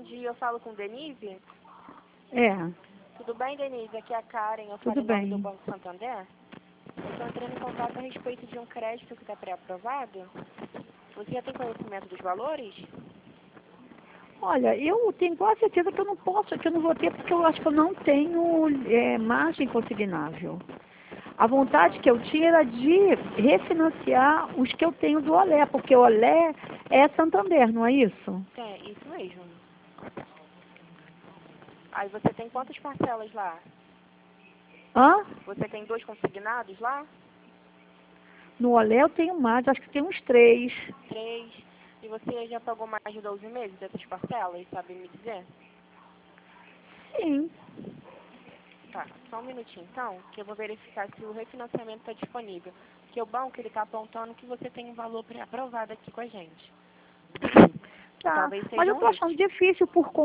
dia, eu falo com Denise? É, Tudo bem, Denise? Aqui é a Karen, eu falo tudo em nome do bem. Banco Santander. Eu estou entrando em contato a respeito de um crédito que está pré-aprovado. Você já tem conhecimento dos valores? Olha, eu tenho quase certeza que eu não posso, que eu não vou ter, porque eu acho que eu não tenho margem consignável. A vontade que eu tinha era de refinanciar os que eu tenho do Olé, porque o Olé é Santander, não é isso? É, isso mesmo. Aí você tem quantas parcelas lá? Hã? Você tem 2 consignados lá? No Olé eu tenho mais, acho que tem uns 3. 3. E você já pagou mais de 12 meses dessas parcelas, sabe me dizer? Sim. Tá, só um minutinho então, que eu vou verificar se o refinanciamento está disponível. Porque o banco ele está apontando que você tem um valor pré-aprovado aqui com a gente. Tá, Talvez mas eu sejam tô achando esses. difícil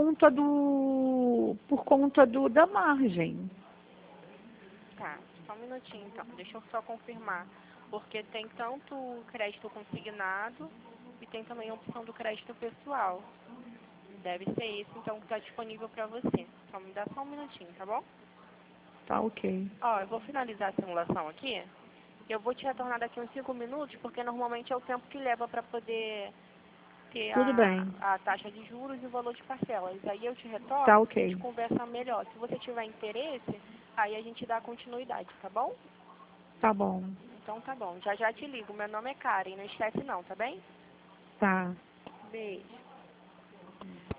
por conta da margem. Tá, só um minutinho então, deixa eu só confirmar. Porque tem tanto o crédito consignado e tem também a opção do crédito pessoal. Deve ser esse então que está disponível para você. Só me dá só um minutinho, tá bom? Tá, ok. Ó, eu vou finalizar a simulação aqui. Eu vou te retornar daqui uns 5 minutos, porque normalmente é o tempo que leva para poder ter Tudo bem. a taxa de juros e o valor de parcelas. Aí eu te Tá, retorno, a gente ok. conversa melhor. Se você tiver interesse, aí a gente dá continuidade, tá bom? Tá bom. Então tá bom, já já te ligo. Meu nome é Karen, não esquece não, tá bem? Tá. Beijo.